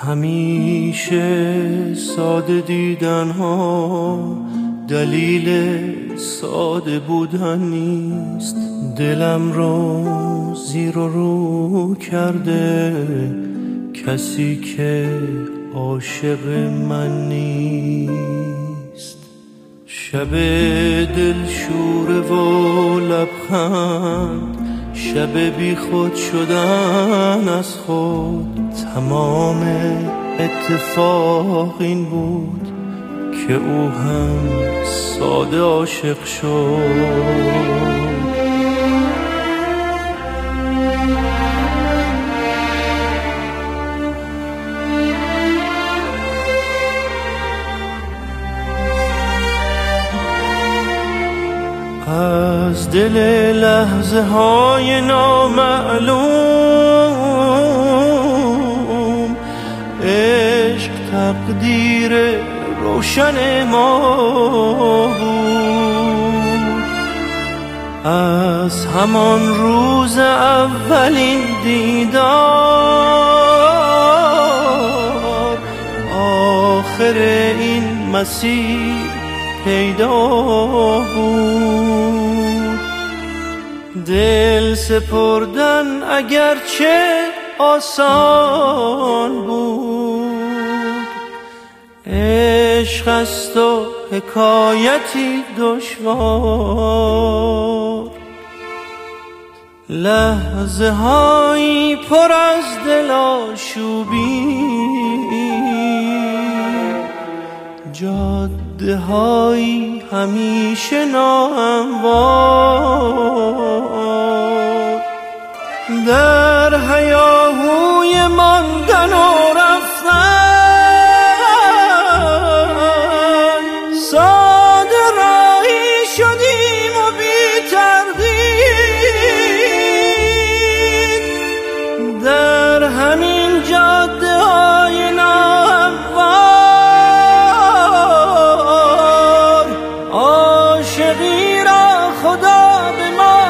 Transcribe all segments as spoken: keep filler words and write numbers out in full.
همیشه ساده دیدن ها دلیل ساده بودن نیست. دلم رو زیر و رو کرده کسی که عاشق من نیست. شب دلشوره و لبخند، شب بی خود شدن از خود. تمام اتفاق این بود که او هم ساده عاشق شد. از دل لحظه های نامعلوم عشق تقدیر روشن ما بود. از همان روز اولین دیدار آخر این مسیر پیدا بود. دل سپردن اگرچه آسان بود، عشق است و حکایتی دشوار. لحظه هایی پر از دل آشوبی، جاده هایی همیشه ناهموار. در هیاهوی ماندن و رفتن ساده راهی شدیم و بی تردید. در همین جاده های ناهموار عاشقی را خدا به ما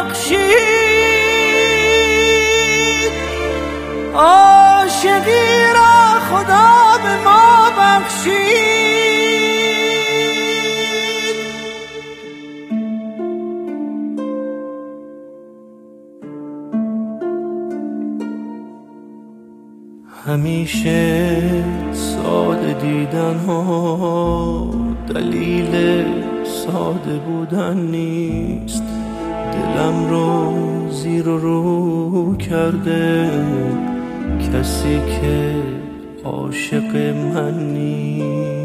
بخشید، عاشقی را خدا به ما بخشید. همیشه ساده دیدن ها دلیل ساده بودن نیست. دلم رو زیر و رو کرده کسی که عاشق من نیست.